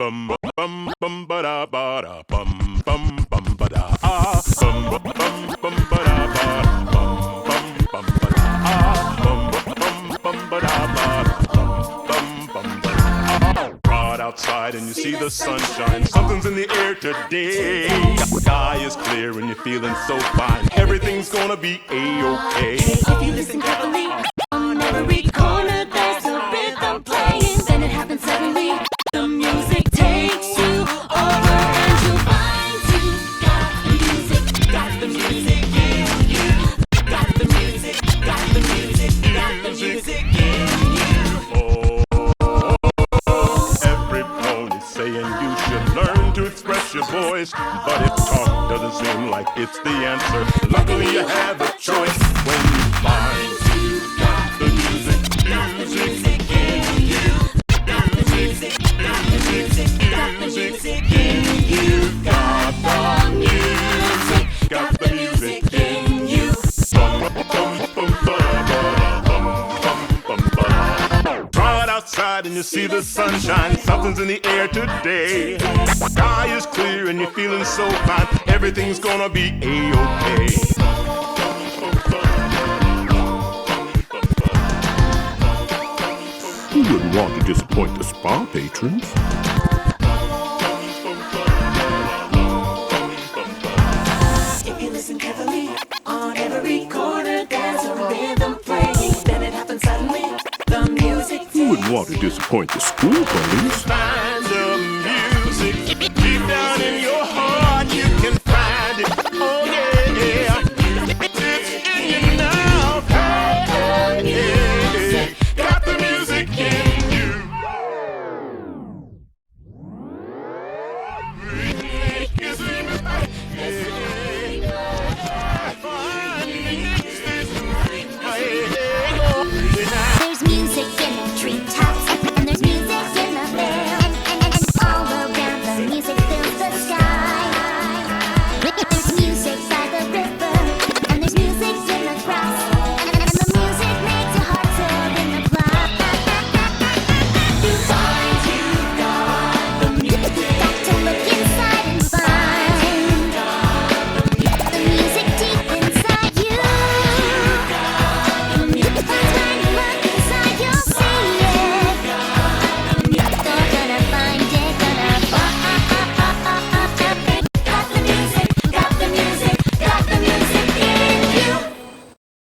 Bum bum bum ba da ba da bum bum bum ba da ah bum bum bum ba da ba bum bum bum ba da ah bum bum bum ba da ba bum bum ba da ah. Right outside and you see the sunshine. Something's in the air today. Sky is clear and you're feeling so fine. Everything's gonna be A-okay. If you listen carefully, on every corner there's a rhythm playing. Then it happens suddenly. The music takes you over and you find you got the music, got the music in you. Got the music, got the music, got the music in you. Oh, every pony's saying you should learn to express your voice. But if talk doesn't seem like it's the answer, luckily you have a choice when you find you got the music, music in you. Got the music, got the music, got the music in you. Got the music, got the music in you. Right outside and you see the sunshine. Something's in the air today. Sky is clear and you're feeling so fine. Everything's gonna be A-okay. Who wouldn't want to disappoint the spa patrons? If you listen carefully, on every corner there's a rhythm playing. Then it happens suddenly. The music Who wouldn't want to disappoint the school police? Fine.